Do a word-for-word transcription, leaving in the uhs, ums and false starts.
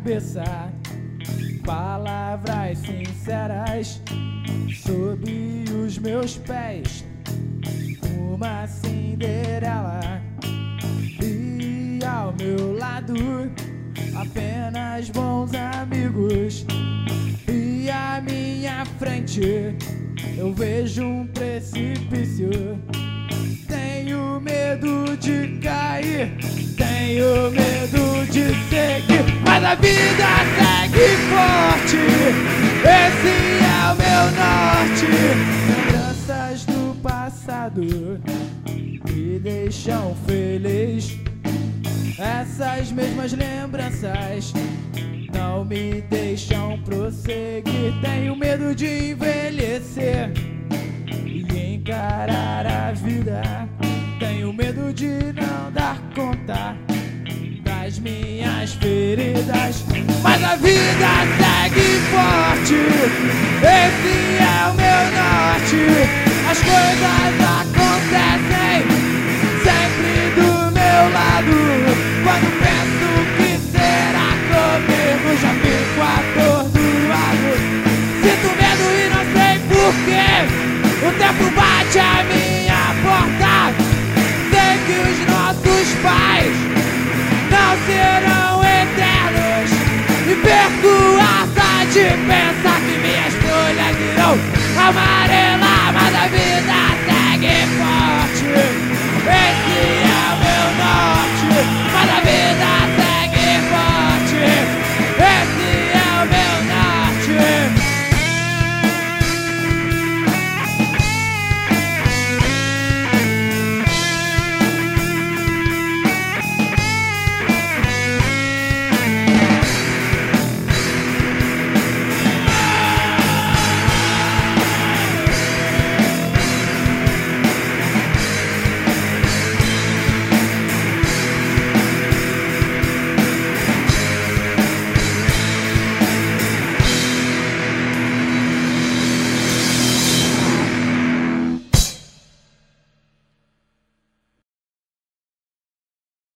cabeça palavras sinceras sob os meus pés, uma Cinderela, e ao meu lado apenas bons amigos, e à minha frente eu vejo um precipício. Tenho medo de cair, tenho medo de seguir, mas a vida segue forte, esse é o meu norte. Lembranças do passado me deixam feliz, essas mesmas lembranças não me deixam prosseguir. Tenho medo de envelhecer e encarar a vida, tenho medo de não dar conta das minhas feridas, mas a vida segue forte, esse é o meu norte. As coisas acontecem sempre do meu lado, quando penso que será comigo já fico atordoado. Sinto medo e não sei porquê, o tempo bate à minha porta. Sei que os nossos pais não serão eternos, e perco a asa de pensar que minhas folhas irão amarelar, mas a vida